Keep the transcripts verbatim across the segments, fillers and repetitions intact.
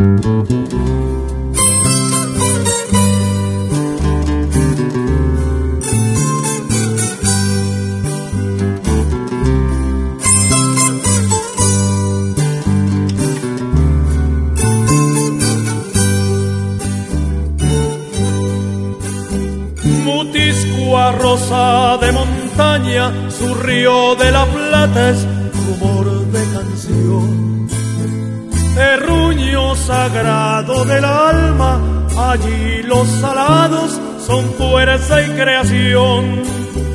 Mutiscua rosa de montaña, su río de la Plata es rumor de canción. Terruño sagrado del alma, allí los salados son fuerza y creación.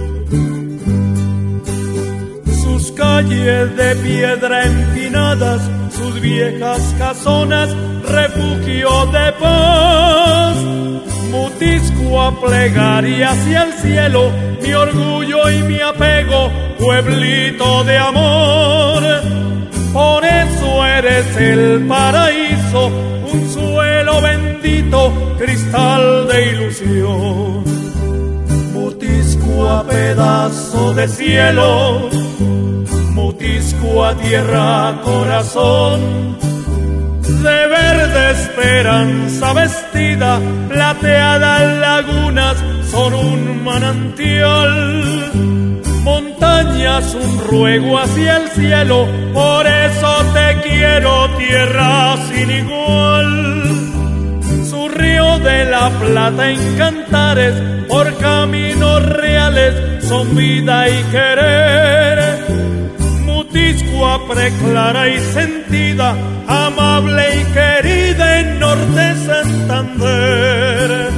Sus calles de piedra empinadas, sus viejas casonas, refugio de paz. Mutiscua plegaria hacia el cielo, mi orgullo y mi apego, pueblito de amor. Por eso eres el paraíso, un suelo bendito, cristal de ilusión. Mutiscua pedazo de cielo, Mutiscua tierra corazón. De verde esperanza vestida, plateadas lagunas son un manantial. Montañas un ruego hacia el cielo, por eso te quiero, tierra sin igual. Su río de la Plata en cantares, por caminos reales son vida y querer. Mutiscua preclara y sentida, amable y querida en Norte Santander.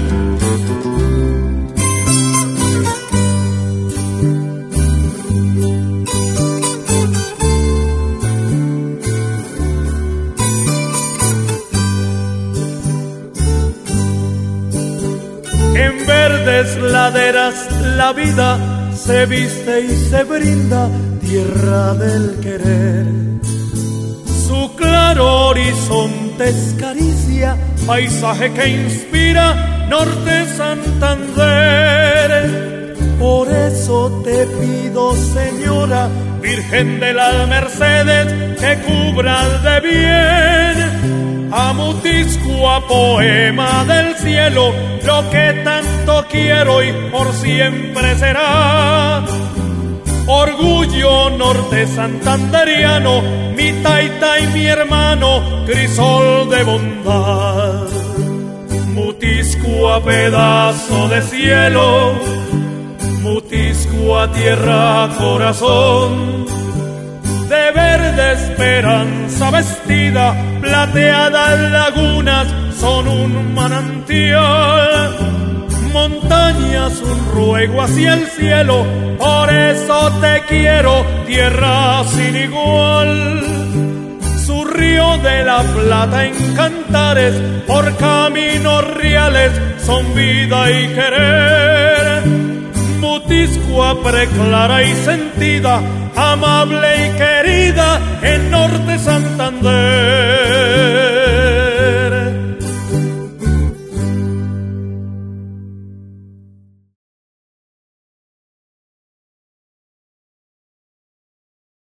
En verdes laderas la vida se viste y se brinda, tierra del querer. Su claro horizonte es caricia, paisaje que inspira Norte Santander. Por eso te pido, señora, Virgen de las Mercedes, que cubras de bien a Mutiscua, poema del cielo, lo que tanto quiero y por siempre será. Orgullo norte santanderiano, mi taita y mi hermano, crisol de bondad. Mutiscua pedazo de cielo, Mutiscua tierra corazón. De verde esperanza vestida, plateadas lagunas son un manantial. Montañas un ruego hacia el cielo, por eso te quiero, tierra sin igual. Su río de la Plata en cantares, por caminos reales son vida y querer. Mutiscua preclara y sentida, amable y querida en Norte Santander.